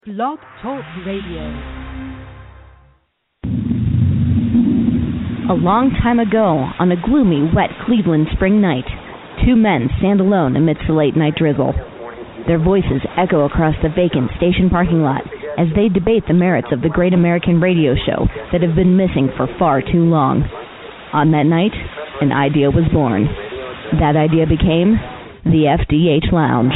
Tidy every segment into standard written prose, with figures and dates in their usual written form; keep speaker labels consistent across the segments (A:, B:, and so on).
A: Blog Talk Radio.
B: A long time ago, on a gloomy, wet Cleveland spring night, two men stand alone amidst the late-night drizzle. Their voices echo across the vacant station parking lot as they debate the merits of the great American radio show that have been missing for far too long. On that night, an idea was born. That idea became the FDH Lounge.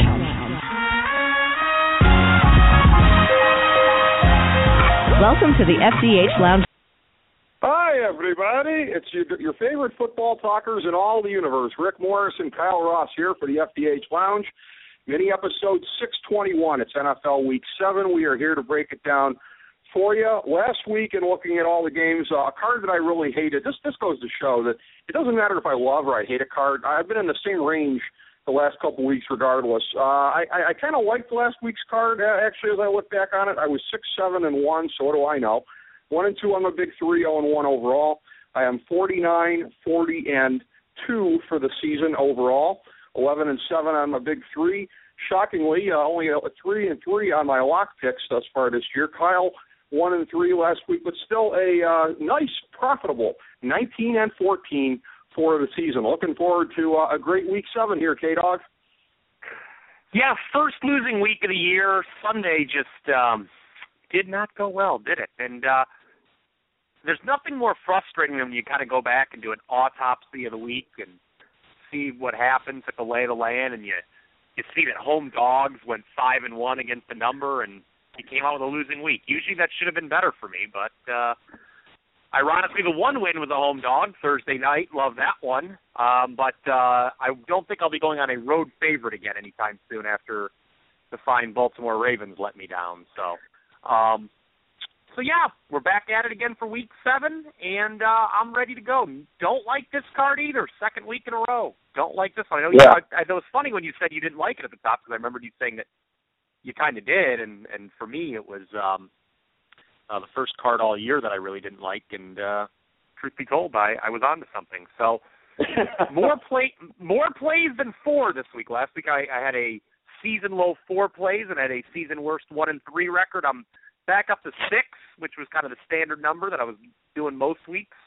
B: Welcome to the FDH Lounge.
C: Hi, everybody. It's your favorite football talkers in all the universe. Rick Morris and Kyle Ross here for the FDH Lounge. Mini episode 621. It's NFL Week 7. We are here to break it down for you. Last week, in looking at all the games, a card that I really hated, this goes to show that it doesn't matter if I love or I hate a card. I've been in the same range the last couple of weeks regardless. I kind of liked last week's card, actually, as I look back on it. I was 6-7-1, so what do I know? 1-2 on the big three, 0-1 overall. I am 49-40-2 for the season overall. 11-7 on my big three. Shockingly, only 3-3 on my lock picks thus far this year. Kyle 1-3 last week, but still a nice, profitable 19-14 for the season. Looking forward to a great Week 7 here, K-Dog.
D: Yeah, first losing week of the year. Sunday just did not go well, did it? And there's nothing more frustrating than when you kind of go back and do an autopsy of the week and see what happened, took the lay of the land, and you see that home dogs went 5-1 against the number, and you came out with a losing week. Usually that should have been better for me, but ironically the one win was a home dog Thursday night. Love that one. But I don't think I'll be going on a road favorite again anytime soon after the fine Baltimore Ravens let me down. So yeah, we're back at it again for Week 7, and I'm ready to go. Don't like this card either. Second week in a row. Don't like this one. I know it was funny when you said you didn't like it at the top, because I remembered you saying that you kind of did, and for me it was the first card all year that I really didn't like, and truth be told, I was on to something. So more plays than 4 this week. Last week I had a season low 4 plays and had a season worst 1-3 record. I'm back up to 6, which was kind of the standard number that I was doing most weeks.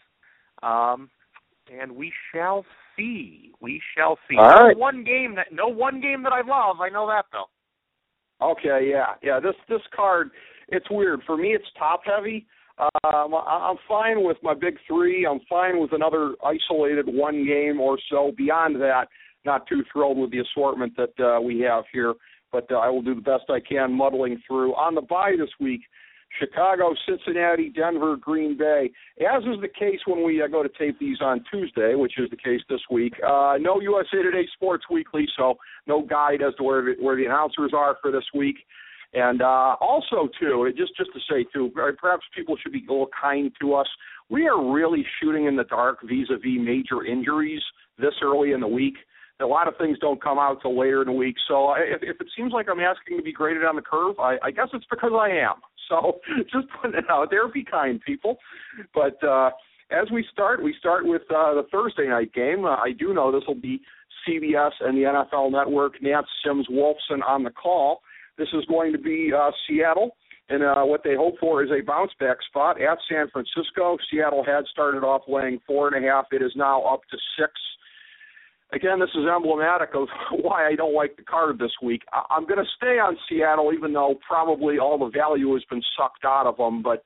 D: And we shall see. We shall see.
C: All right.
D: No one game that I love. I know that though.
C: Okay, yeah. This card, it's weird. For me, it's top heavy. I'm fine with my big three. I'm fine with another isolated one game or so. Beyond that, not too thrilled with the assortment that we have here. But I will do the best I can muddling through. On the bye this week, Chicago, Cincinnati, Denver, Green Bay. As is the case when we go to tape these on Tuesday, which is the case this week. No USA Today Sports Weekly, so no guide as to where the announcers are for this week. And also, too, just to say, too, perhaps people should be a little kind to us. We are really shooting in the dark vis-a-vis major injuries this early in the week. A lot of things don't come out till later in the week. So if it seems like I'm asking to be graded on the curve, I guess it's because I am. So just putting it out there. Be kind, people. But as we start with the Thursday night game. I do know this will be CBS and the NFL Network. Nance Sims Wolfson on the call. This is going to be Seattle, and what they hope for is a bounce-back spot at San Francisco. Seattle had started off laying 4.5. It is now up to 6. Again, this is emblematic of why I don't like the card this week. I'm going to stay on Seattle, even though probably all the value has been sucked out of them. But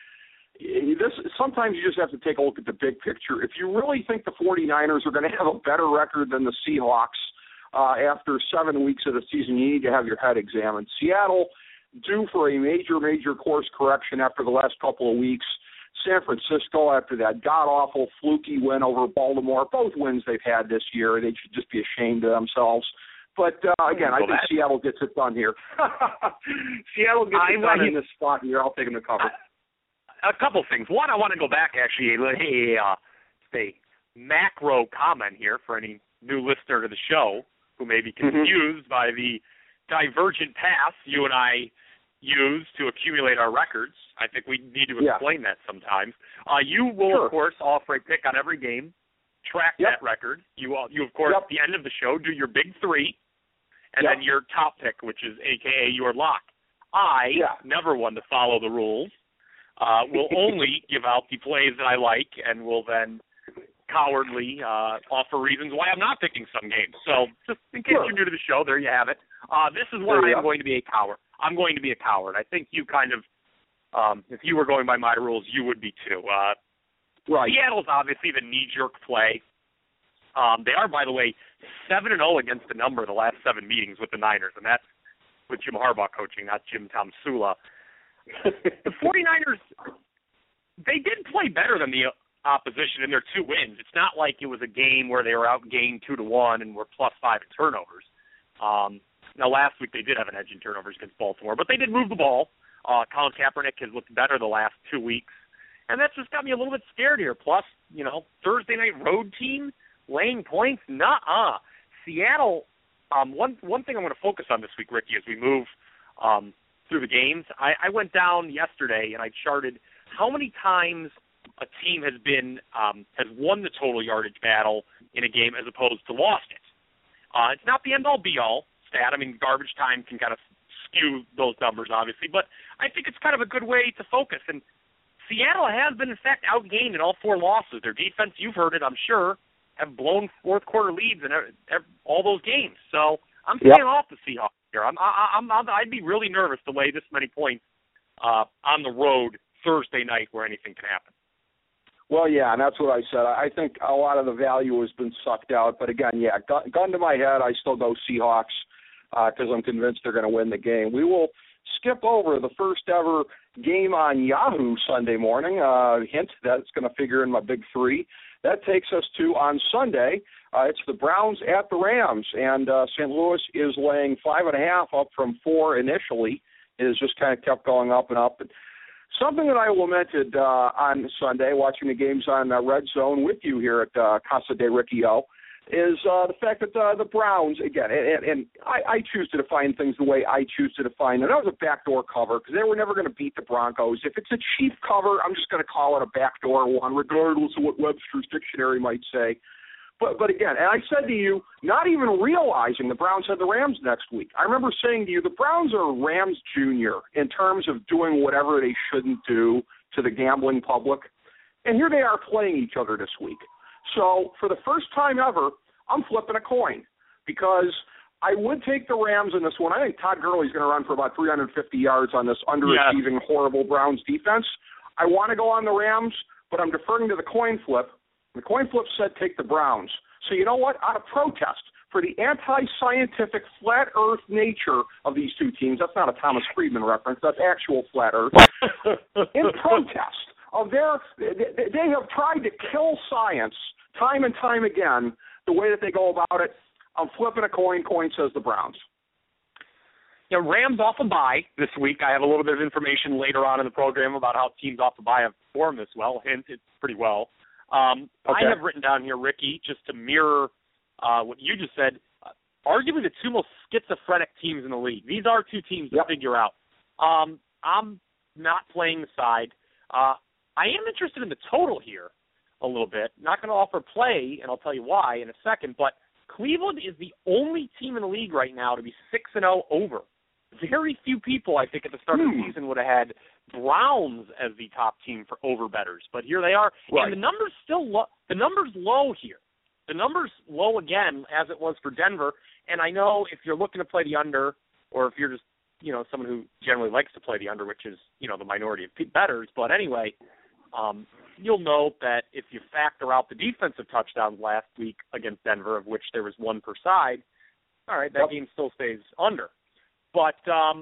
C: sometimes you just have to take a look at the big picture. If you really think the 49ers are going to have a better record than the Seahawks after 7 weeks of the season, you need to have your head examined. Seattle due for a major course correction after the last couple of weeks. San Francisco, after that god-awful fluky win over Baltimore, both wins they've had this year, they should just be ashamed of themselves. But, again, I think Seattle gets it done here. Seattle gets it done in this spot here. I'll take them to cover.
D: A couple things. One, I want to go back, actually, a macro comment here for any new listener to the show who may be confused by the divergent paths you and I use to accumulate our records. I think we need to explain that sometimes. You will, of course, offer a pick on every game, track that record. You of course, at the end of the show, do your big three, and then your top pick, which is AKA your lock. I, never one to follow the rules, will only give out the plays that I like and will then cowardly offer reasons why I'm not picking some games. So just in case you're new to the show, there you have it. This is where I am going to be a coward. I'm going to be a coward. I think you kind of, if you were going by my rules, you would be too.
C: Right.
D: Seattle's obviously the knee-jerk play. They are, by the way, 7-0 against the number the last 7 meetings with the Niners, and that's with Jim Harbaugh coaching, not Jim Tomsula. The 49ers, they did play better than the opposition in their 2 wins. It's not like it was a game where they were outgained 2-1 and were +5 in turnovers. Now, last week they did have an edge in turnovers against Baltimore, but they did move the ball. Colin Kaepernick has looked better the last 2 weeks, and that's just got me a little bit scared here. Plus, Thursday night road team, laying points, nuh-uh. Seattle, one thing I'm going to focus on this week, Ricky, as we move through the games, I went down yesterday and I charted how many times a team has won the total yardage battle in a game as opposed to lost it. It's not the end-all be-all stat. I mean, garbage time can kind of skew those numbers, obviously, but I think it's kind of a good way to focus. And Seattle has been, in fact, outgained in all 4 losses. Their defense, you've heard it, I'm sure, have blown fourth-quarter leads in all those games. So I'm staying off the Seahawks here. I'd be really nervous to lay this many points on the road Thursday night where anything can happen.
C: Well, yeah, and that's what I said. I think a lot of the value has been sucked out. But, again, gun to my head, I still go Seahawks because I'm convinced they're going to win the game. We will skip over the first ever game on Yahoo Sunday morning. Hint, that's going to figure in my big 3. That takes us to, on Sunday, it's the Browns at the Rams. And St. Louis is laying 5.5 up from 4 initially. It has just kind of kept going up and up. Something that I lamented on Sunday, watching the games on Red Zone with you here at Casa de Riccio, is the fact that the Browns, again, and I choose to define things the way I choose to define them. That was a backdoor cover because they were never going to beat the Broncos. If it's a cheap cover, I'm just going to call it a backdoor one, regardless of what Webster's dictionary might say. But again, and I said to you, not even realizing the Browns had the Rams next week, I remember saying to you, the Browns are Rams Jr. in terms of doing whatever they shouldn't do to the gambling public. And here they are playing each other this week. So for the first time ever, I'm flipping a coin because I would take the Rams in this one. I think Todd Gurley's going to run for about 350 yards on this underachieving, horrible Browns defense. I want to go on the Rams, but I'm deferring to the coin flip. The coin flip said take the Browns. So you know what? Out of protest for the anti-scientific flat earth nature of these two teams, that's not a Thomas Friedman reference, that's actual flat earth, in protest of they have tried to kill science time and time again, the way that they go about it. I'm flipping a coin. Coin says the Browns.
D: Yeah, Rams off a bye this week. I have a little bit of information later on in the program about how teams off a bye have performed this well. Hint, it's pretty well. I have written down here, Ricky, just to mirror what you just said, arguably the 2 most schizophrenic teams in the league. These are 2 teams to figure out. I'm not playing the side. I am interested in the total here a little bit. Not going to offer play, and I'll tell you why in a second, but Cleveland is the only team in the league right now to be 6-0 over. Very few people, I think, at the start of the season would have had Browns as the top team for over bettors, but here they are. Right. And the number's still low. The number's low here. The number's low again, as it was for Denver. And I know if you're looking to play the under, or if you're just, someone who generally likes to play the under, which is, the minority of bettors. But anyway, you'll note that if you factor out the defensive touchdowns last week against Denver, of which there was 1 per side, all right, that game still stays under. But,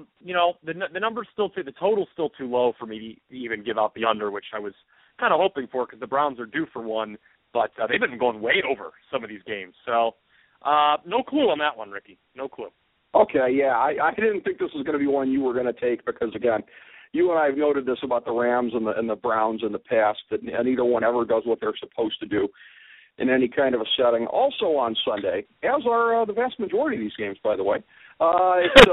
D: the number's still the total's still too low for me to even give out the under, which I was kind of hoping for because the Browns are due for one, but they've been going way over some of these games. So, no clue on that one, Ricky. No clue.
C: Okay, yeah. I didn't think this was going to be one you were going to take because, again, you and I have noted this about the Rams and the Browns in the past, that neither one ever does what they're supposed to do in any kind of a setting. Also on Sunday, as are the vast majority of these games, by the way, it's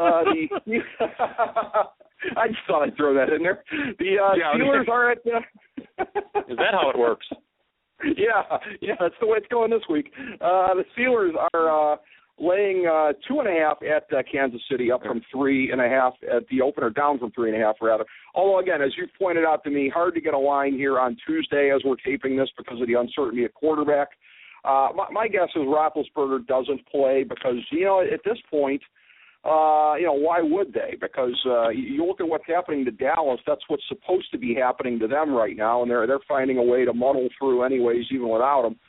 C: I just thought I'd throw that in there. The Steelers are at...
D: Is that how it works?
C: Yeah, that's the way it's going this week. The Steelers are laying 2.5 at Kansas City, up from 3.5 at the opener, down from 3.5 rather. Although again, as you pointed out to me, hard to get a line here on Tuesday as we're taping this because of the uncertainty at quarterback. My guess is Roethlisberger doesn't play because at this point, why would they? Because you look at what's happening to Dallas. That's what's supposed to be happening to them right now, and they're finding a way to muddle through anyways, even without him.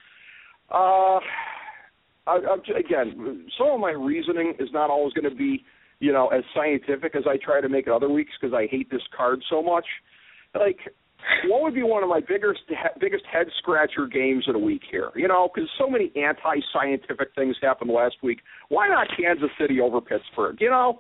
C: Again, some of my reasoning is not always going to be, as scientific as I try to make it other weeks because I hate this card so much. Like, what would be one of my biggest head-scratcher games of the week here? Because so many anti-scientific things happened last week. Why not Kansas City over Pittsburgh?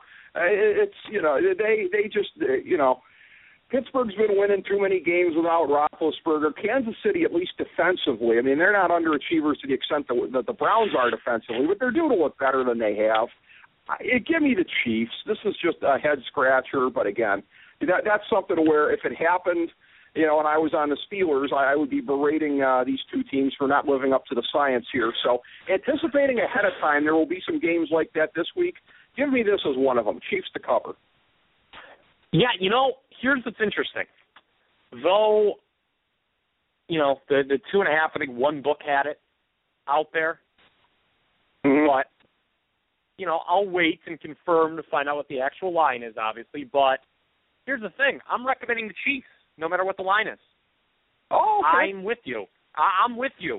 C: They just Pittsburgh's been winning too many games without Roethlisberger. Kansas City, at least defensively, I mean, they're not underachievers to the extent that the Browns are defensively, but they're due to look better than they have. Give me the Chiefs. This is just a head-scratcher, but again, that's something where if it happened, and I was on the Steelers, I would be berating these two teams for not living up to the science here. So anticipating ahead of time there will be some games like that this week, give me this as one of them, Chiefs to cover.
D: Yeah, here's what's interesting. Though, the 2.5, I think one book had it out there.
C: Mm-hmm.
D: But, I'll wait and confirm to find out what the actual line is, obviously. But here's the thing. I'm recommending the Chiefs, no matter what the line is.
C: Oh, okay.
D: I'm with you. I'm with you.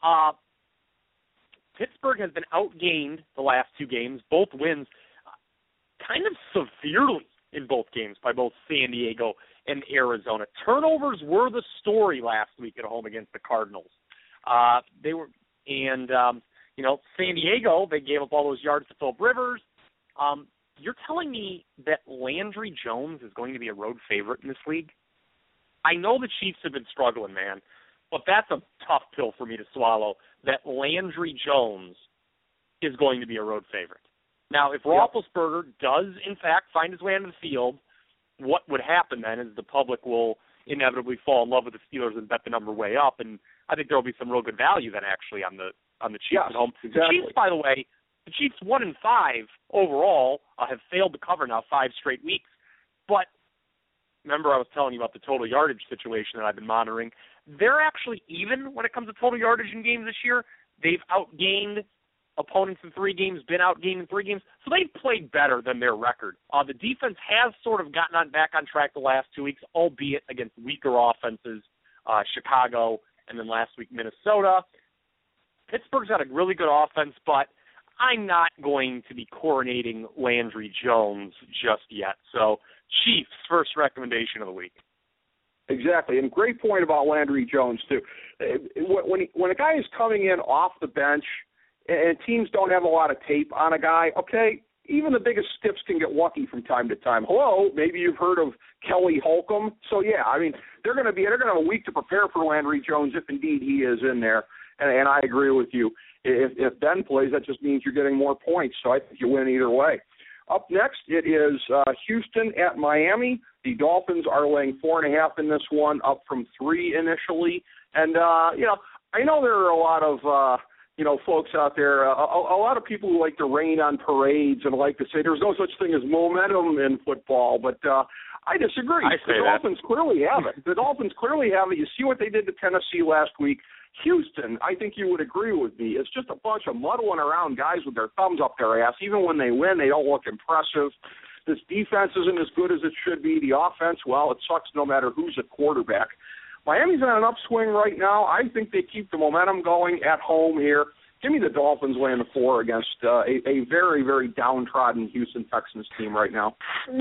D: Pittsburgh has been outgained the last two games, both wins, kind of severely in both games by both San Diego and Arizona. Turnovers were the story last week at home against the Cardinals. San Diego, they gave up all those yards to Philip Rivers. You're telling me that Landry Jones is going to be a road favorite in this league? I know the Chiefs have been struggling, man, but that's a tough pill for me to swallow, that Landry Jones is going to be a road favorite. Now, if Roethlisberger does, in fact, find his way onto the field, what would happen then is the public will inevitably fall in love with the Steelers and bet the number way up, and I think there will be some real good value then actually on the Chiefs at home.
C: Exactly.
D: The Chiefs, by the way, the Chiefs 1-5 overall have failed to cover now 5 straight weeks. But remember I was telling you about the total yardage situation that I've been monitoring. They're actually even when it comes to total yardage in games this year. They've outgained opponents in 3 games, been outgained in 3 games. So they've played better than their record. The defense has sort of gotten back on track the last 2 weeks, albeit against weaker offenses, Chicago, and then last week Minnesota. Pittsburgh's got a really good offense, but I'm not going to be coronating Landry Jones just yet. So Chiefs, first recommendation of the week.
C: Exactly, and great point about Landry Jones, too. When a guy is coming in off the bench and teams don't have a lot of tape on a guy, okay, even the biggest stiffs can get lucky from time to time. Hello, maybe you've heard of Kelly Holcomb. So, yeah, I mean, they're going to have a week to prepare for Landry Jones if indeed he is in there. And I agree with you. If Ben plays, that just means you're getting more points. So I think you win either way. Up next, it is Houston at Miami. The Dolphins are laying 4.5 in this one, up from 3 initially. And, I know there are a lot of, folks out there, a lot of people who like to rain on parades and like to say there's no such thing as momentum in football. But I disagree. The Dolphins clearly have it. The Dolphins clearly have it. You see what they did to Tennessee last week. Houston, I think you would agree with me, it's just a bunch of muddling around guys with their thumbs up their ass. Even when they win, they don't look impressive. This defense isn't as good as it should be. The offense, well, it sucks no matter who's at quarterback. Miami's on an upswing right now. I think they keep the momentum going at home here. Give me the Dolphins laying the 4 against a very, very downtrodden Houston Texans team right now.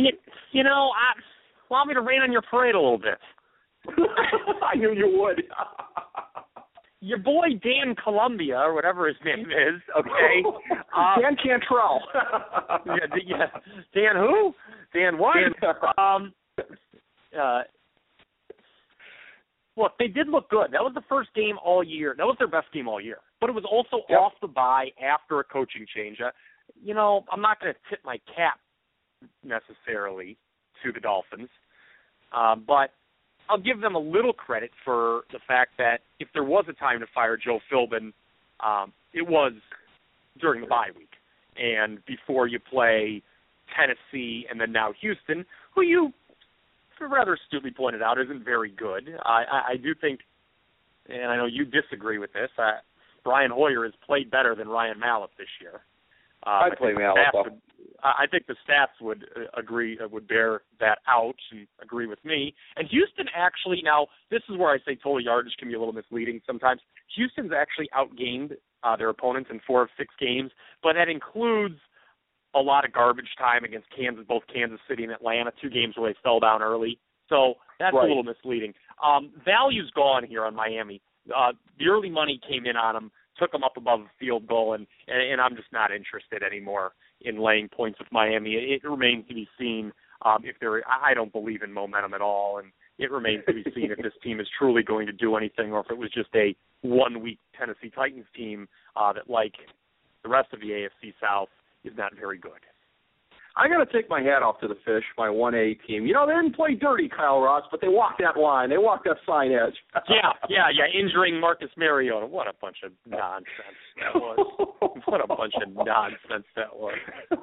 D: Allow me to rain on your parade a little bit.
C: I knew you would.
D: Your boy Dan Columbia, or whatever his name is, okay?
C: Dan Cantrell.
D: yeah. Dan who? Dan what? Look, they did look good. That was the first game all year. That was their best game all year. But it was also off the bye after a coaching change. I'm not going to tip my cap necessarily to the Dolphins, but I'll give them a little credit for the fact that if there was a time to fire Joe Philbin, it was during the bye week. and before you play Tennessee and then now Houston, who you rather astutely pointed out isn't very good. I do think, and I know you disagree with this, Brian Hoyer has played better than Ryan Mallett this year.
C: I'd play Mallett.
D: I think the stats would bear that out and agree with me. And Houston actually, now this is where I say total yardage can be a little misleading sometimes. Houston's actually outgained their opponents in 4 of 6 games, but that includes a lot of garbage time against both Kansas City and Atlanta, 2 games where they fell down early. So that's
C: right.
D: A little misleading. Value's gone here on Miami. The early money came in on them, took them up above the field goal, and I'm just not interested anymore in laying points with Miami. It remains to be seen if they're. I don't believe in momentum at all, and it remains to be seen if this team is truly going to do anything, or if it was just a one-week Tennessee Titans team that, like the rest of the AFC South, is not very good.
C: I got to take my hat off to the Fish, my 1A team. You know, they didn't play dirty, Kyle Ross, but they walked that line. They walked that fine edge.
D: Yeah. Injuring Marcus Mariota. What a bunch of nonsense that was. What a bunch of nonsense that was.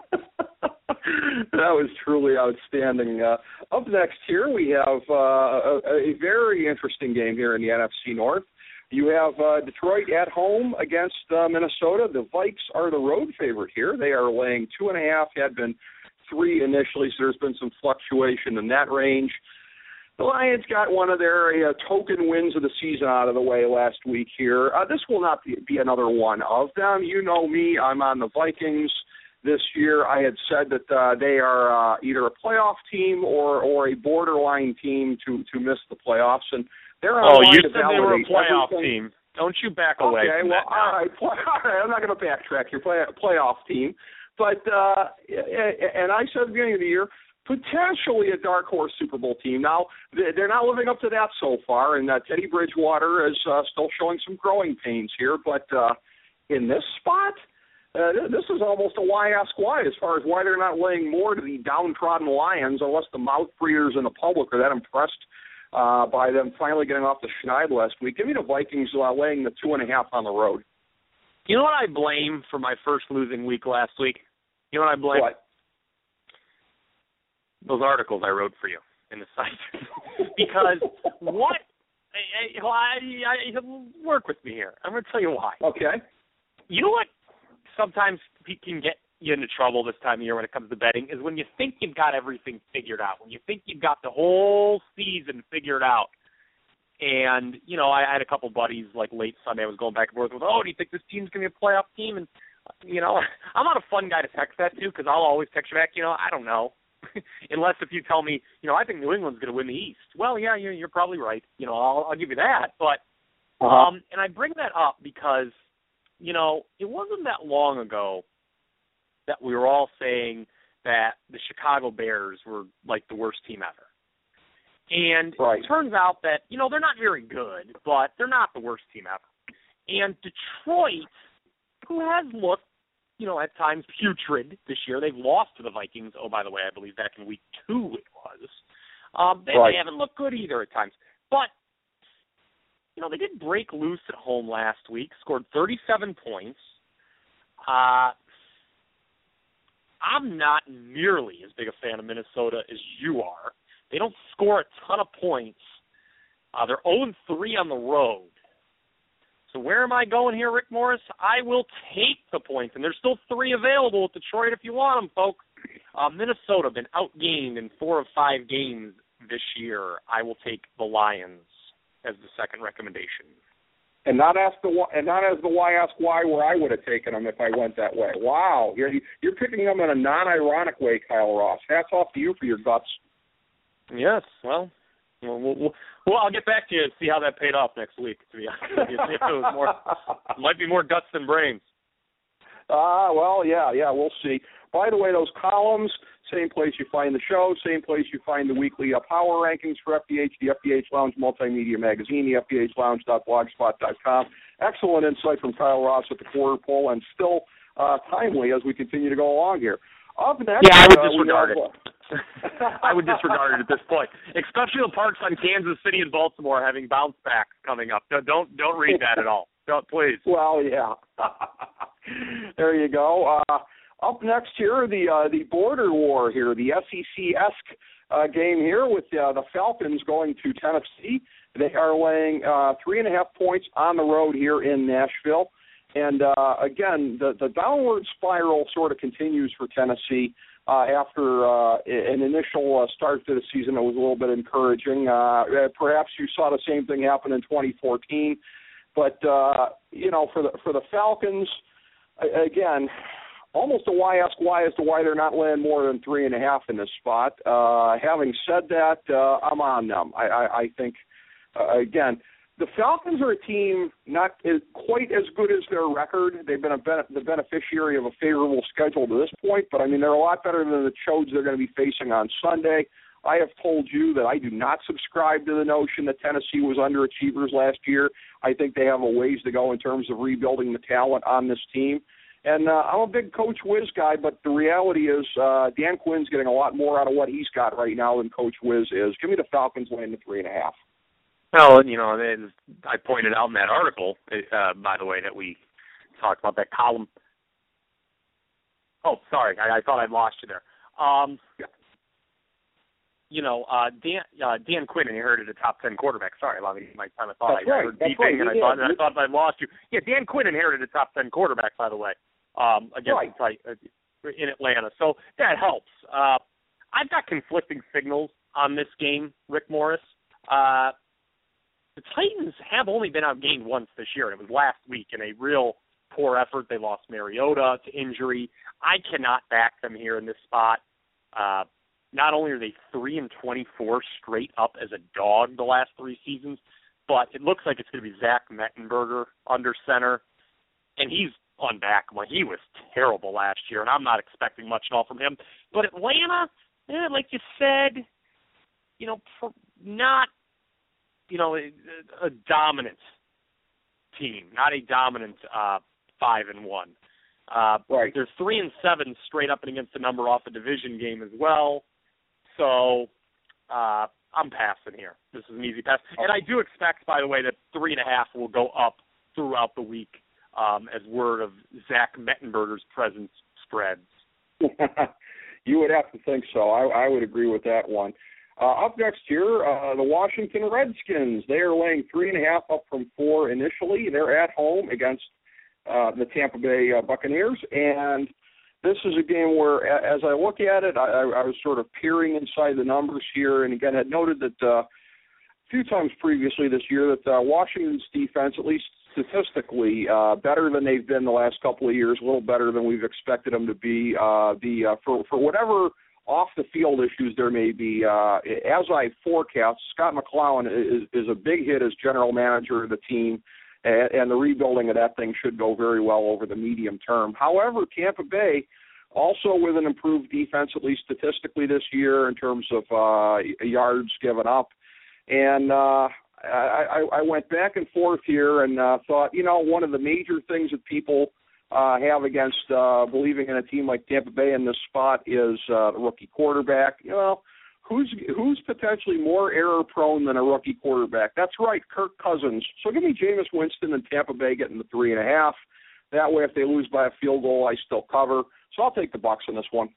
C: That was truly outstanding. Up next here, we have a very interesting game here in the NFC North. You have Detroit at home against Minnesota. The Vikes are the road favorite here. They are laying 2.5, had been 3 initially, so there's been some fluctuation in that range. The Lions got one of their token wins of the season out of the way last week here. This will not be another one of them. You know me, I'm on the Vikings this year. I had said that they are either a playoff team or a borderline team to miss the playoffs, and they're on
D: you said they were a playoff team. Don't you back away from that now.
C: All right, I'm not going to backtrack. You're playoff team. But, and I said at the beginning of the year, potentially a dark horse Super Bowl team. Now, they're not living up to that so far, and Teddy Bridgewater is still showing some growing pains here. But in this spot, this is almost a why ask why as far as why they're not laying more to the downtrodden Lions, unless the mouth breathers in the public are that impressed by them finally getting off the schneid last week. Give me the Vikings laying the 2.5 on the road.
D: You know what I blame for my first losing week last week? You know what I blame?
C: What?
D: Those articles I wrote for you in the site. Because what? I work with me here. I'm going to tell you why.
C: Okay.
D: You know what sometimes can get you into trouble this time of year when it comes to betting is when you think you've got everything figured out, when you think you've got the whole season figured out. And, you know, I had a couple buddies, like late Sunday, I was going back and forth with, do you think this team's going to be a playoff team? And, you know, I'm not a fun guy to text that to because I'll always text you back, I don't know. Unless if you tell me, I think New England's going to win the East. Well, yeah, you're probably right. I'll give you that. But, and I bring that up because, it wasn't that long ago that we were all saying that the Chicago Bears were like the worst team ever. And It turns out that, they're not very good, but they're not the worst team ever. And Detroit, who has looked, at times putrid this year, they've lost to the Vikings. Oh, by the way, I believe back in week 2 it was. They haven't looked good either at times. But, they did break loose at home last week, scored 37 points. I'm not nearly as big a fan of Minnesota as you are. They don't score a ton of points. They're 0-3 on the road. So where am I going here, Rick Morris? I will take the points, and there's still 3 available at Detroit if you want them, folks. Minnesota been outgained in 4 of 5 games this year. I will take the Lions as the second recommendation.
C: And not as the why ask why where I would have taken them if I went that way. Wow, you're picking them in a non-ironic way, Kyle Ross. Hats off to you for your guts.
D: Yes, well, I'll get back to you and see how that paid off next week, to be honest with you. See if it was more, might be more guts than brains.
C: Well, yeah, we'll see. By the way, those columns, same place you find the show, same place you find the weekly power rankings for FDH, the FDH Lounge Multimedia Magazine, the FDHLounge.blogspot.com. Excellent insight from Kyle Ross at the quarter pole, and still timely as we continue to go along here. Up next,
D: I would disregard it. I would disregard it at this point, especially the parks on Kansas City and Baltimore having bounce backs coming up. Don't read that at all. Don't, please.
C: Well, yeah. There you go. Up next here, the border war here, the SEC-esque game here with the Falcons going to Tennessee. They are laying 3.5 points on the road here in Nashville. And, again, the downward spiral sort of continues for Tennessee after an initial start to the season that was a little bit encouraging. Perhaps you saw the same thing happen in 2014. But, for the Falcons, again, almost a why ask why as to why they're not laying more than 3.5 in this spot. Having said that, I'm on them. I think, again, the Falcons are a team not quite as good as their record. They've been the beneficiary of a favorable schedule to this point, but, I mean, they're a lot better than the Chodes they're going to be facing on Sunday. I have told you that I do not subscribe to the notion that Tennessee was underachievers last year. I think they have a ways to go in terms of rebuilding the talent on this team. And I'm a big Coach Wiz guy, but the reality is Dan Quinn's getting a lot more out of what he's got right now than Coach Wiz is. Give me the Falcons laying the 3.5.
D: Well, I pointed out in that article, by the way, that we talked about that column. Oh, sorry, I thought I'd lost you there. Dan Quinn inherited a top 10 quarterback. Sorry, allow me my time of thought.
C: That's right.
D: Heard beeping, and I thought I'd lost you. Yeah, Dan Quinn inherited a top 10 quarterback, by the way, against in Atlanta. So that helps. I've got conflicting signals on this game, Rick Morris. The Titans have only been outgained once this year, and it was last week in a real poor effort. They lost Mariota to injury. I cannot back them here in this spot. Not only are they 3-24 straight up as a dog the last 3 seasons, but it looks like it's going to be Zach Mettenberger under center, and he's unbackable. He was terrible last year, and I'm not expecting much at all from him. But Atlanta, like you said, not a dominant team, not a dominant 5-1.
C: Right.
D: They're 3-7 straight up and against the number off a division game as well. So I'm passing here. This is an easy pass. And I do expect, by the way, that 3.5 will go up throughout the week as word of Zach Mettenberger's presence spreads.
C: You would have to think so. I would agree with that one. Up next here, the Washington Redskins. They are laying 3.5 up from 4 initially. They're at home against the Tampa Bay Buccaneers, and this is a game where, as I look at it, I was sort of peering inside the numbers here, and again had noted that a few times previously this year that Washington's defense, at least statistically, better than they've been the last couple of years, a little better than we've expected them to be. For whatever off-the-field issues there may be, as I forecast, Scott McCloughan is a big hit as general manager of the team, and the rebuilding of that thing should go very well over the medium term. However, Tampa Bay, also with an improved defense, at least statistically this year in terms of yards given up. And I went back and forth here and thought, one of the major things that people have against believing in a team like Tampa Bay in this spot is the rookie quarterback. Who's potentially more error-prone than a rookie quarterback? That's right, Kirk Cousins. So give me Jameis Winston and Tampa Bay getting the 3.5. That way, if they lose by a field goal, I still cover. So I'll take the Bucs in this one.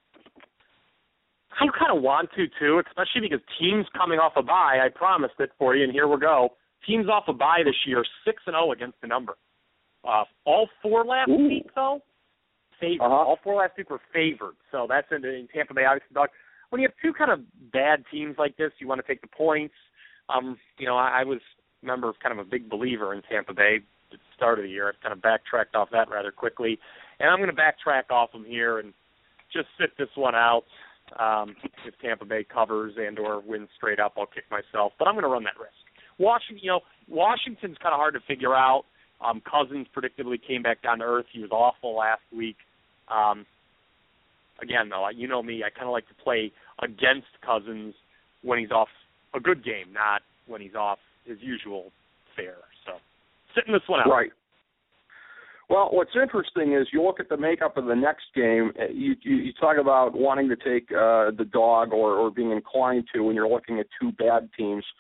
D: I kind of want to, too, especially because teams coming off a bye, I promised it for you, and here we go. Teams off a bye this year, 6-0 against the number. All 4 last week, though, favored. All 4 last week were favored. So that's in Tampa Bay, obviously, dog. When you have 2 kind of bad teams like this, you want to take the points. I was kind of a big believer in Tampa Bay at the start of the year. I've kind of backtracked off that rather quickly. And I'm going to backtrack off them here and just sit this one out. If Tampa Bay covers and or wins straight up, I'll kick myself. But I'm going to run that risk. Washington's kind of hard to figure out. Cousins predictably came back down to earth. He was awful last week. Again, though, you know me, I kind of like to play against Cousins when he's off a good game, not when he's off his usual fare. So, sitting this one out.
C: Right. Well, what's interesting is you look at the makeup of the next game, you talk about wanting to take the dog or being inclined to when you're looking at 2 bad teams.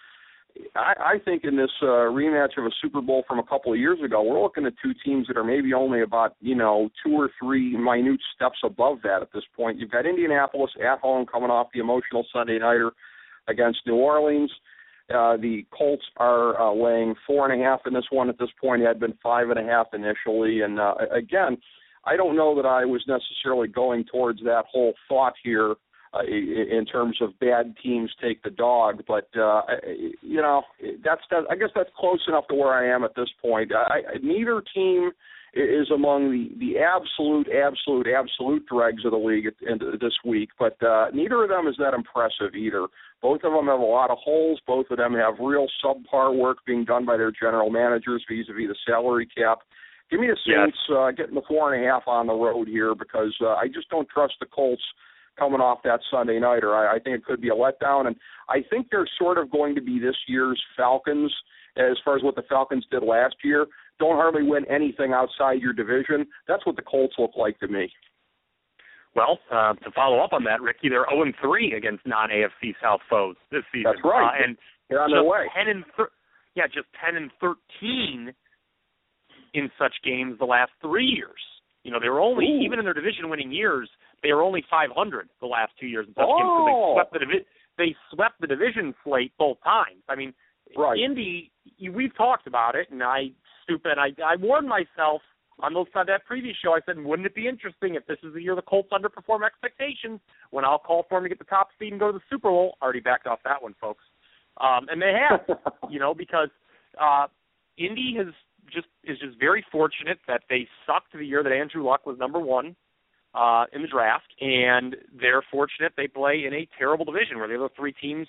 C: I think in this rematch of a Super Bowl from a couple of years ago, we're looking at two teams that are maybe only about, 2 or 3 minute steps above that at this point. You've got Indianapolis at home coming off the emotional Sunday nighter against New Orleans. The Colts are laying 4.5 in this one at this point. It had been 5.5 initially. And, again, I don't know that I was necessarily going towards that whole thought here in terms of bad teams take the dog. But, I guess that's close enough to where I am at this point. Neither team is among the absolute dregs of the league this week, but neither of them is that impressive either. Both of them have a lot of holes. Both of them have real subpar work being done by their general managers vis-a-vis the salary cap. Give me the Saints getting the 4.5 on the road here because I just don't trust the Colts coming off that Sunday nighter. I think it could be a letdown, and I think they're sort of going to be this year's Falcons as far as what the Falcons did last year. Don't hardly win anything outside your division. That's what the Colts look like to me.
D: Well, to follow up on that, Ricky, they're 0-3 against non-AFC South foes this season.
C: That's right.
D: And
C: they're on their way.
D: Just 10-13 in such games the last 3 years. They were only, even in their division-winning years, they were only 500 the last 2 years in such games. So they swept the division slate both times. I mean,
C: right.
D: Indy, we've talked about it, and I warned myself on that previous show. I said, wouldn't it be interesting if this is the year the Colts underperform expectations when I'll call for them to get the top seed and go to the Super Bowl? Already backed off that one, folks. And they have, because Indy is just very fortunate that they sucked the year that Andrew Luck was number 1 in the draft, and they're fortunate they play in a terrible division where the other 3 teams,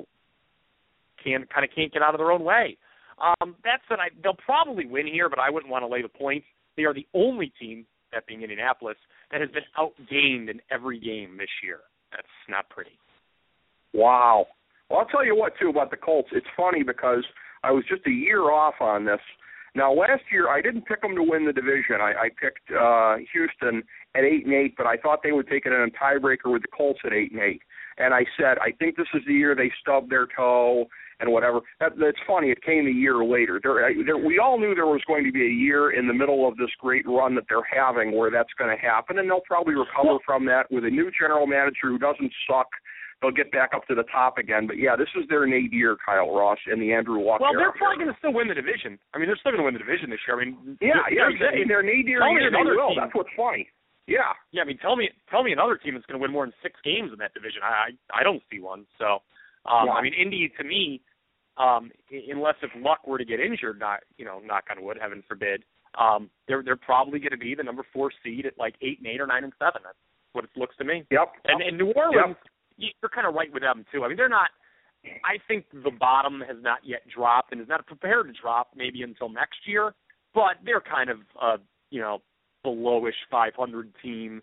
D: can't get out of their own way. That said, they'll probably win here, but I wouldn't want to lay the points. They are the only team, that being Indianapolis, that has been outgained in every game this year. That's not pretty.
C: Wow. Well, I'll tell you what, too, about the Colts. It's funny because I was just a year off on this. Now, last year, I didn't pick them to win the division. I picked Houston at 8-8, but I thought they would take it in a tiebreaker with the Colts at 8-8. And I said, I think this is the year they stubbed their toe and whatever. That's funny. It came a year later. We all knew there was going to be a year in the middle of this great run that they're having where that's going to happen, and they'll probably recover from that with a new general manager who doesn't suck. They'll get back up to the top again. But, yeah, this is their nadir, Kyle Ross, in the Andrew Luck era.
D: Well, they're probably going to still win the division. I mean, they're still going to win the division this year. I mean,
C: in their nadir year, they will. That's what's funny. Yeah.
D: Yeah, I mean, tell me another team that's going to win more than 6 games in that division. I don't see one. So, I mean, Indy, to me, unless if Luck were to get injured, knock on wood, heaven forbid, they're probably going to be the number 4 seed at like 8-8 or 9-7. That's what it looks to me.
C: Yep.
D: And New Orleans, you're kind of right with them too. I mean, they're not. I think the bottom has not yet dropped and is not prepared to drop maybe until next year. But they're kind of belowish 500 team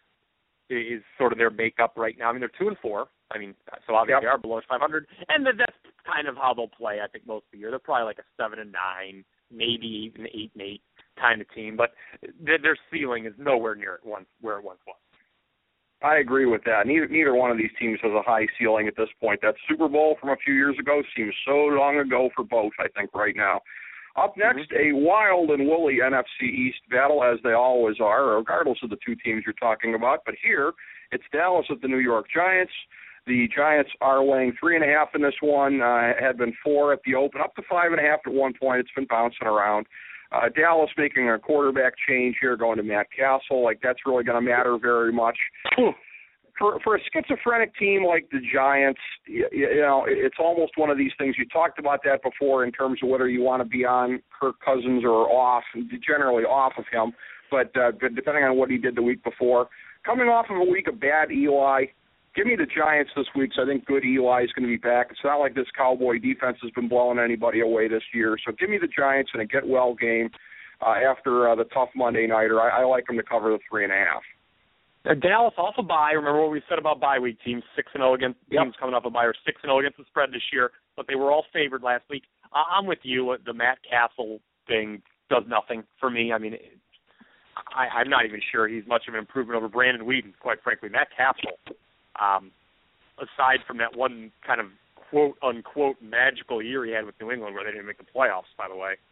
D: is sort of their makeup right now. I mean, they're 2-4. I mean, so obviously they are below 500, and that's kind of how they'll play. I think most of the year they're probably like a 7-9, maybe even 8-8 kind of team. But their ceiling is nowhere near where it once was.
C: I agree with that. Neither one of these teams has a high ceiling at this point. That Super Bowl from a few years ago seems so long ago for both, I think, right now. Up next, a wild and woolly NFC East battle, as they always are, regardless of the two teams you're talking about. But here, it's Dallas at the New York Giants. The Giants are laying 3.5 in this one. Had been 4 at the open, up to 5.5 at one point. It's been bouncing around. Dallas making a quarterback change here, going to Matt Castle. Like, that's really going to matter very much. For a schizophrenic team like the Giants, it's almost one of these things. You talked about that before in terms of whether you want to be on Kirk Cousins or off, generally off of him, but depending on what he did the week before. Coming off of a week of bad Eli, give me the Giants this week, so I think good Eli is going to be back. It's not like this Cowboy defense has been blowing anybody away this year. So give me the Giants in a get-well game after the tough Monday nighter. I like them to cover the 3.5.
D: Dallas off a bye. Remember what we said about bye week teams, 6-0 against teams coming off a bye, or 6-0 against the spread this year, but they were all favored last week. I'm with you. The Matt Castle thing does nothing for me. I mean, I'm not even sure he's much of an improvement over Brandon Weeden, quite frankly. Matt Castle, aside from that one kind of quote-unquote magical year he had with New England where they didn't make the playoffs, by the way,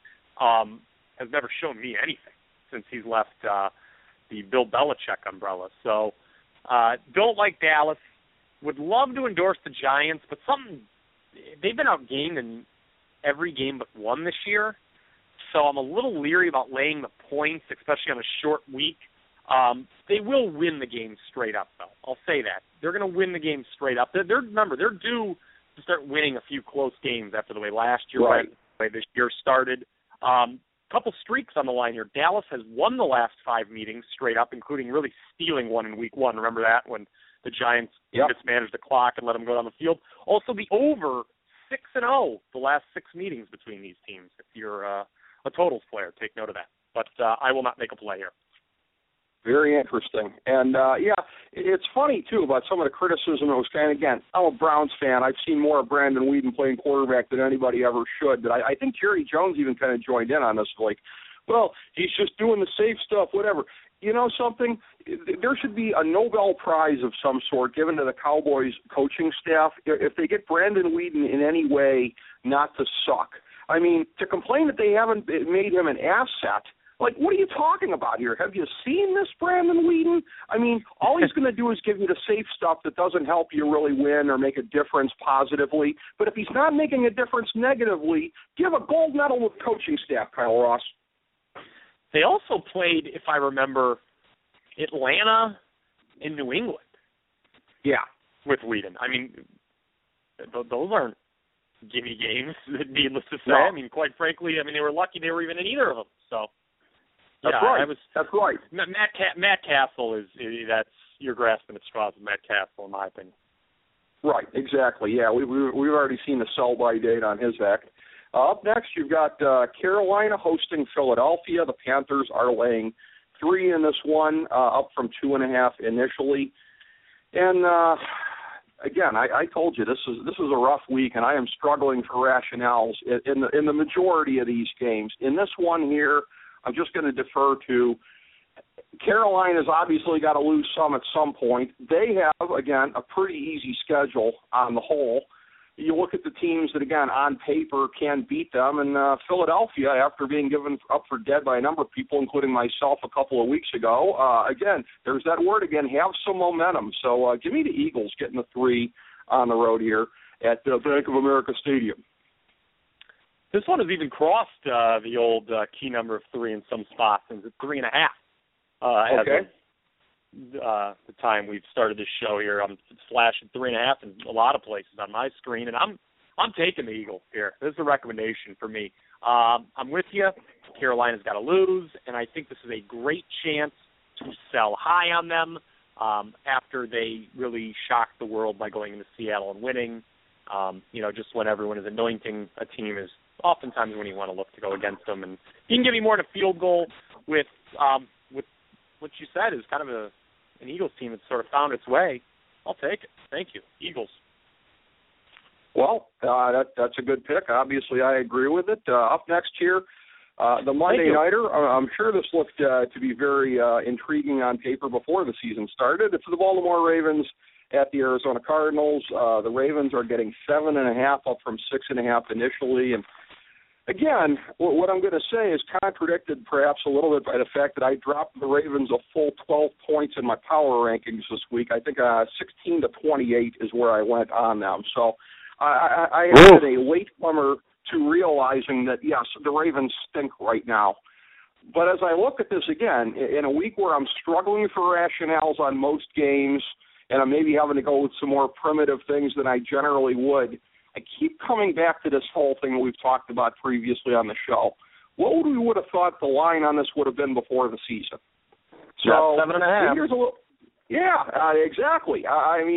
D: has never shown me anything since he's left the Bill Belichick umbrella. So don't like Dallas. Would love to endorse the Giants, but they've been outgained in every game but one this year. So I'm a little leery about laying the points, especially on a short week. They will win the game straight up, though. I'll say that. They're going to win the game straight up. Remember, they're due to start winning a few close games after the way last year went, the way this year started. Couple streaks on the line here. Dallas has won the last 5 meetings straight up, including really stealing one in week 1. Remember that, when the Giants mismanaged the clock and let them go down the field? Also, the over 6-0 the last 6 meetings between these teams. If you're a totals player, take note of that. But I will not make a play here.
C: Very interesting. And, it's funny, too, about some of the criticism that was kind of, again, I'm a Browns fan. I've seen more of Brandon Weeden playing quarterback than anybody ever should. But I think Jerry Jones even kind of joined in on this, like, well, he's just doing the safe stuff, whatever. You know something? There should be a Nobel Prize of some sort given to the Cowboys coaching staff if they get Brandon Weeden in any way not to suck. I mean, to complain that they haven't made him an asset, like, what are you talking about here? Have you seen this Brandon Weeden? I mean, all he's going to do is give you the safe stuff that doesn't help you really win or make a difference positively. But if he's not making a difference negatively, give a gold medal with coaching staff, Kyle Ross.
D: They also played, if I remember, Atlanta and New England.
C: Yeah.
D: With Weeden. I mean, those aren't gimme games, needless to say.
C: No.
D: I mean, quite frankly, they were lucky they were even in either of them. So,
C: that's right. That's right.
D: Matt Castle that's you're grasping at straws with Matt Castle, in my opinion.
C: Right, exactly. Yeah, we've already seen the sell-by date on his act. Up next, you've got Carolina hosting Philadelphia. The Panthers are laying 3 in this one, up from 2.5 initially. And again, I told you this is a rough week, and I am struggling for rationales in the majority of these games. In this one here, I'm just going to defer to Carolina's obviously got to lose some at some point. They have, again, a pretty easy schedule on the whole. You look at the teams that, again, on paper can beat them, and Philadelphia, after being given up for dead by a number of people, including myself a couple of weeks ago, again, there's that word again, have some momentum. So give me the Eagles getting the 3 on the road here at Bank of America Stadium.
D: This one has even crossed the old key number of 3 in some spots, and it's 3.5.
C: Okay.
D: As the time we've started this show here, it's flashing 3.5 in a lot of places on my screen, and I'm taking the Eagles here. This is a recommendation for me. I'm with you. Carolina's got to lose, and I think this is a great chance to sell high on them after they really shocked the world by going into Seattle and winning. Just when everyone is anointing a team is oftentimes when you want to look to go against them, and you can give me more than a field goal with what you said is kind of an Eagles team that's sort of found its way. I'll take it. Thank you. Eagles.
C: Well, that's a good pick. Obviously, I agree with it. Up next here, the Monday Nighter. I'm sure this looked to be very intriguing on paper before the season started. It's the Baltimore Ravens at the Arizona Cardinals. The Ravens are getting 7.5 up from 6.5 initially, and again, what I'm going to say is contradicted perhaps a little bit by the fact that I dropped the Ravens a full 12 points in my power rankings this week. I think 16 to 28 is where I went on them. So I have been a latecomer to realizing that, yes, the Ravens stink right now. But as I look at this again, in a week where I'm struggling for rationales on most games and I'm maybe having to go with some more primitive things than I generally would, I keep coming back to this whole thing that we've talked about previously on the show. What would have thought the line on this would have been before the season? So
D: 7.5.
C: Here's exactly.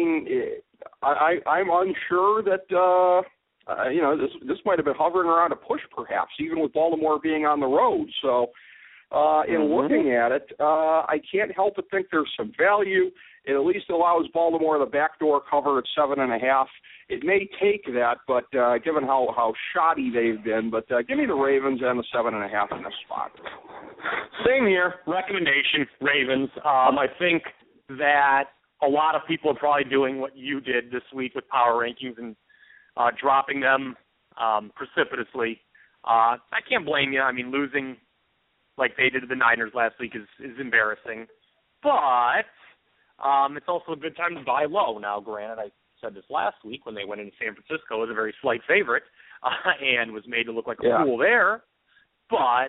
C: I'm unsure that this might have been hovering around a push, perhaps, even with Baltimore being on the road. So in looking at it, I can't help but think there's some value. It at least allows Baltimore the backdoor cover at 7.5. It may take that, but given how shoddy they've been, but give me the Ravens and the 7.5 in this spot.
D: Same here. Recommendation, Ravens. I think that a lot of people are probably doing what you did this week with power rankings and dropping them precipitously. I can't blame you. I mean, losing like they did to the Niners last week is embarrassing. But it's also a good time to buy low. Now, granted, I said this last week when they went into San Francisco as a very slight favorite and was made to look like a fool there. But,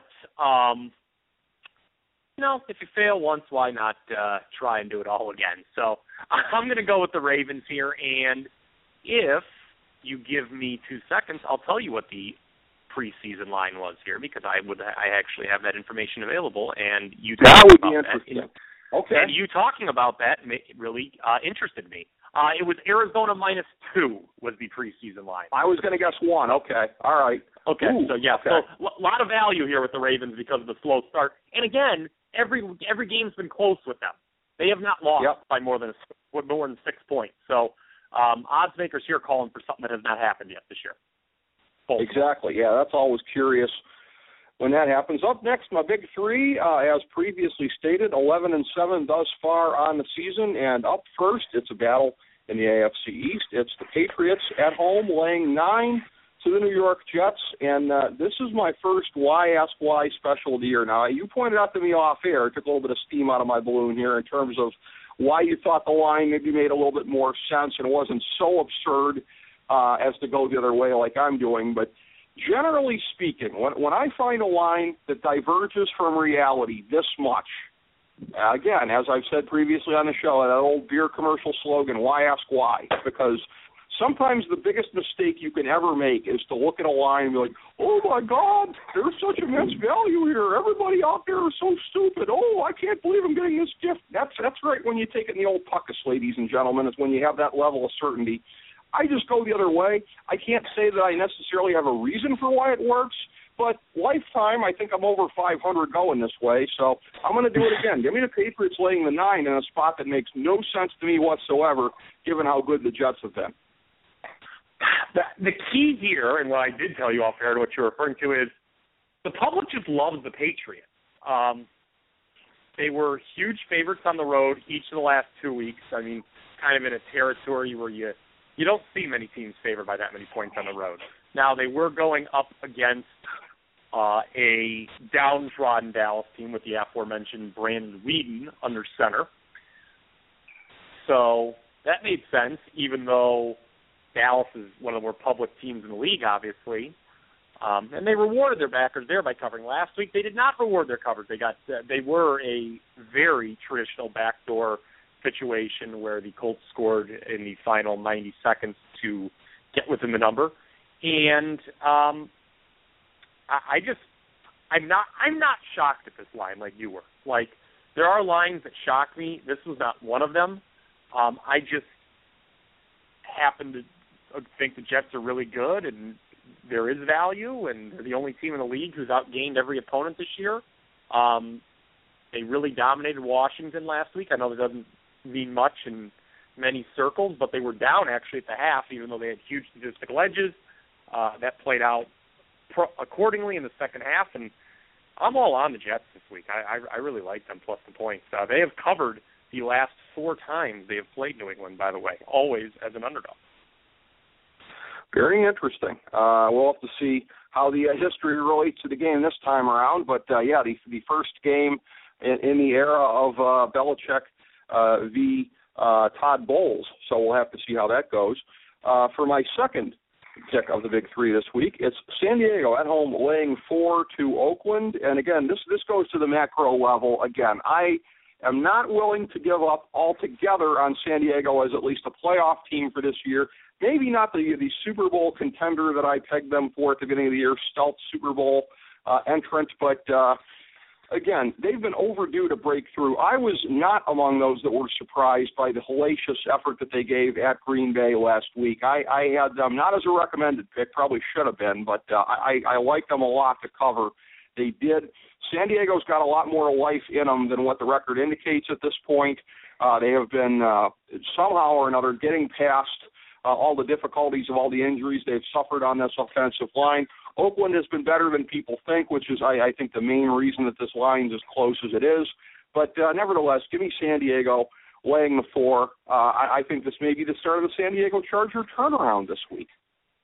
D: if you fail once, why not try and do it all again? So I'm going to go with the Ravens here, and if you give me 2 seconds, I'll tell you what the preseason line was here, because I actually have that information available, and you
C: that would be interesting. Okay.
D: And you talking about that really interested me. It was Arizona -2 was the preseason line.
C: I was going to guess 1. Okay. All right.
D: Okay.
C: Ooh,
D: so, yeah.
C: Okay.
D: So, a lot of value here with the Ravens because of the slow start. And, again, every game's been close with them. They have not lost by more than 6 points. So, odds makers here calling for something that has not happened yet this year. Both.
C: Exactly. Yeah, that's always curious when that happens. Up next, my big three, as previously stated, 11-7 thus far on the season. And up first, it's a battle in the AFC East. It's the Patriots at home laying 9 to the New York Jets. And this is my first Why Ask Why special of the year. Now, you pointed out to me off air, it took a little bit of steam out of my balloon here in terms of why you thought the line maybe made a little bit more sense and wasn't so absurd as to go the other way like I'm doing. But generally speaking, when I find a line that diverges from reality this much, again, as I've said previously on the show, that old beer commercial slogan, why ask why? Because sometimes the biggest mistake you can ever make is to look at a line and be like, oh, my God, there's such immense value here. Everybody out there is so stupid. Oh, I can't believe I'm getting this gift. That's right when you take it in the old puckus, ladies and gentlemen, is when you have that level of certainty. I just go the other way. I can't say that I necessarily have a reason for why it works, but lifetime, I think I'm over 500 going this way, so I'm going to do it again. Give me the Patriots laying the 9 in a spot that makes no sense to me whatsoever, given how good the Jets have been.
D: The key here, and what I did tell you off air, what you're referring to, is the public just loves the Patriots. They were huge favorites on the road each of the last 2 weeks. I mean, kind of in a territory where you don't see many teams favored by that many points on the road. Now, they were going up against a downtrodden Dallas team with the aforementioned Brandon Weeden under center. So that made sense, even though Dallas is one of the more public teams in the league, obviously. And they rewarded their backers there by covering. Last week, they did not reward their covers. They were a very traditional backdoor situation where the Colts scored in the final 90 seconds to get within the number. And I'm not shocked at this line like you were. Like, there are lines that shock me. This was not one of them. I just happen to think the Jets are really good and there is value, and they're the only team in the league who's outgained every opponent this year. They really dominated Washington last week. I know that doesn't mean much in many circles, but they were down actually at the half, even though they had huge statistical edges. That played out accordingly in the second half, and I'm all on the Jets this week. I really like them plus the points. They have covered the last 4 times they have played New England, by the way, always as an underdog.
C: Very interesting. We'll have to see how the history relates to the game this time around. But, the first game in the era of Belichick v. Todd Bowles. So we'll have to see how that goes. For my second pick of the big three this week, it's San Diego at home laying 4 to Oakland. And, again, this goes to the macro level. Again, I am not willing to give up altogether on San Diego as at least a playoff team for this year. Maybe not the Super Bowl contender that I pegged them for at the beginning of the year, stealth Super Bowl entrant, but again, they've been overdue to break through. I was not among those that were surprised by the hellacious effort that they gave at Green Bay last week. I had them not as a recommended pick, probably should have been, but I like them a lot to cover. They did. San Diego's got a lot more life in them than what the record indicates at this point. They have been somehow or another getting past all the difficulties of all the injuries they've suffered on this offensive line. Oakland has been better than people think, which is, I think, the main reason that this line is as close as it is. But nevertheless, give me San Diego laying the 4. I think this may be the start of the San Diego Charger turnaround this week.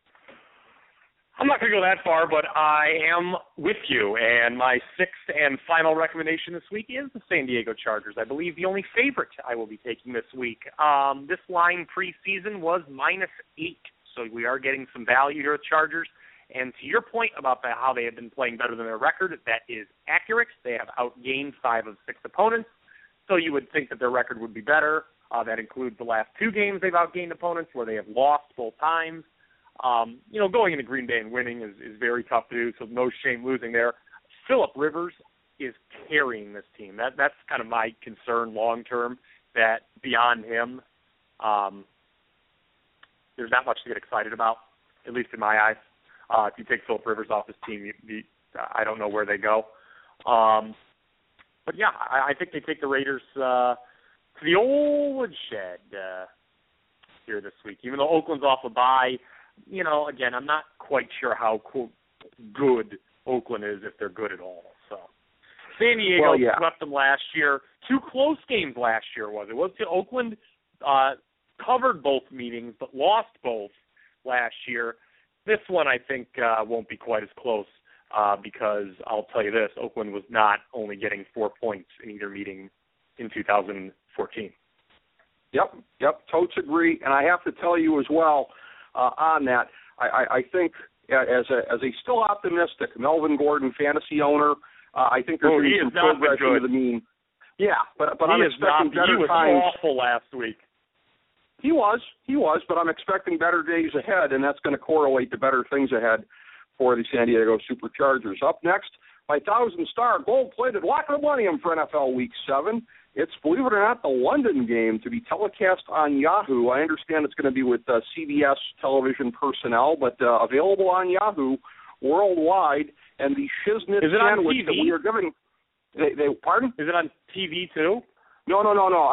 D: I'm not going to go that far, but I am with you. And my sixth and final recommendation this week is the San Diego Chargers. I believe the only favorite I will be taking this week. This line preseason was -8, so we are getting some value here with Chargers. And to your point about how they have been playing better than their record, that is accurate. They have outgained 5 of 6 opponents, so you would think that their record would be better. That includes the last 2 games they've outgained opponents where they have lost both times. Going into Green Bay and winning is very tough to do, so no shame losing there. Phillip Rivers is carrying this team. That's kind of my concern long term, that beyond him, there's not much to get excited about, at least in my eyes. If you take Phillip Rivers off this team, I don't know where they go. But, yeah, I think they take the Raiders to the old woodshed here this week. Even though Oakland's off a bye, again, I'm not quite sure how good Oakland is, if they're good at all. So San Diego swept them last year. 2 close games last year Oakland covered both meetings but lost both last year. This one I think won't be quite as close because I'll tell you this, Oakland was not only getting 4 points in either meeting in 2014.
C: Yep, totes agree. And I have to tell you as well, on that, I think as a still optimistic Melvin Gordon fantasy owner, I think there's some progression to the mean. Yeah, but I'm expecting better times.
D: He was awful last week.
C: He was, but I'm expecting better days ahead, and that's going to correlate to better things ahead for the San Diego Superchargers. Up next, my 1,000-star gold-plated lock of millennium for NFL Week 7. It's, believe it or not, the London game to be telecast on Yahoo. I understand it's going to be with CBS television personnel, but available on Yahoo worldwide. And the Shiznit sandwich that we are giving. Pardon?
D: Is it on TV too?
C: No.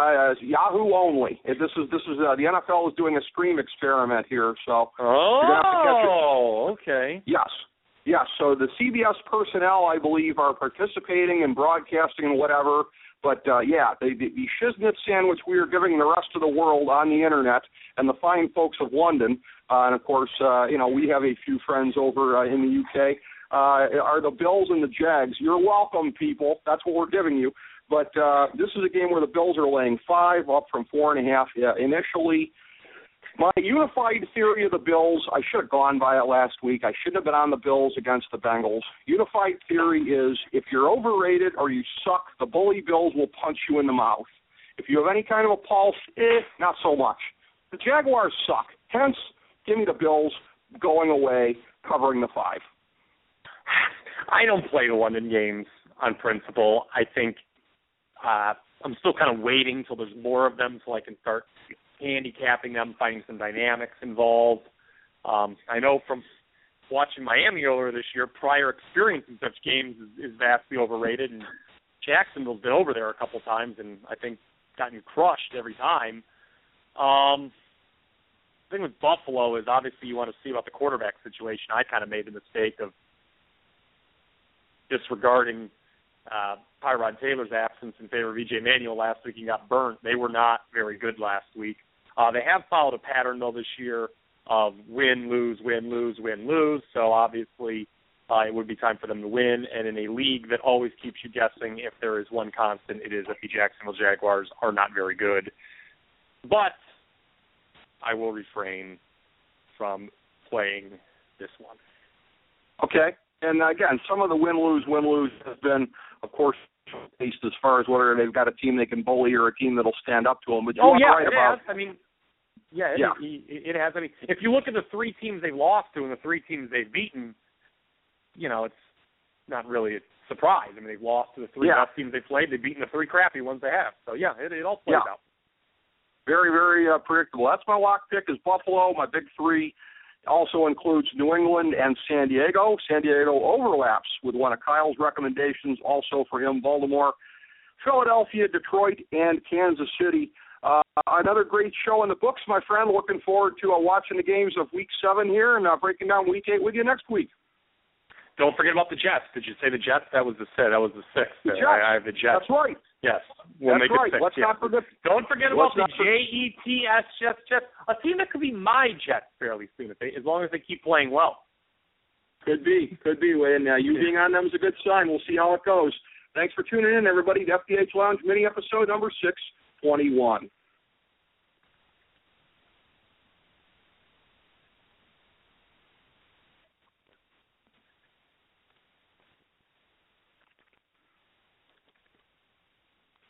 C: Yahoo only. This is the NFL is doing a stream experiment here, so.
D: Oh,
C: you're gonna have to catch it.
D: Okay.
C: Yes. So the CBS personnel, I believe, are participating in broadcasting and whatever. But, the Shiznit sandwich we are giving the rest of the world on the Internet and the fine folks of London, and, of course, we have a few friends over in the UK, are the Bills and the Jags. You're welcome, people. That's what we're giving you. But this is a game where the Bills are laying 5, up from 4.5 initially. My unified theory of the Bills, I should have gone by it last week. I shouldn't have been on the Bills against the Bengals. Unified theory is if you're overrated or you suck, the bully Bills will punch you in the mouth. If you have any kind of a pulse, not so much. The Jaguars suck. Hence, give me the Bills going away, covering the 5.
D: I don't play the London games on principle. I think I'm still kind of waiting until there's more of them so I can start handicapping them, finding some dynamics involved. I know from watching Miami earlier this year, prior experience in such games is vastly overrated, and Jacksonville's been over there a couple times and I think gotten crushed every time. The thing with Buffalo is obviously you want to see about the quarterback situation. I kind of made the mistake of disregarding Tyrod Taylor's absence in favor of E.J. Manuel last week. He got burnt. They were not very good last week. They have followed a pattern, though, this year of win, lose, win, lose, win, lose. So, obviously, it would be time for them to win. And in a league that always keeps you guessing if there is one constant, it is that the Jacksonville Jaguars are not very good. But I will refrain from playing this one.
C: Okay. And, again, some of the win-lose has been, of course, based as far as whether they've got a team they can bully or a team that will stand up to them. But
D: it has. I mean, it has. I mean, if you look at the 3 teams they've lost to and the 3 teams they've beaten, it's not really a surprise. I mean, they've lost to the 3 best teams they played. They've beaten the 3 crappy ones they have. So, it all plays out.
C: Very, very predictable. That's my lock pick is Buffalo. My big 3 also includes New England and San Diego. San Diego overlaps with one of Kyle's recommendations, also for him, Baltimore, Philadelphia, Detroit, and Kansas City. Another great show in the books, my friend. Looking forward to watching the games of Week 7 here and breaking down Week 8 with you next week.
D: Don't forget about the Jets. Did you say the Jets? That was the 6th.
C: The Jets.
D: I have the Jets.
C: That's right.
D: Yes.
C: That's right. Let's not forget.
D: Don't forget about the Jets. A team that could be my Jets fairly soon, as long as they keep playing well.
C: Could be. And you being on them is a good sign. We'll see how it goes. Thanks for tuning in, everybody, to FDH Lounge mini episode number 621.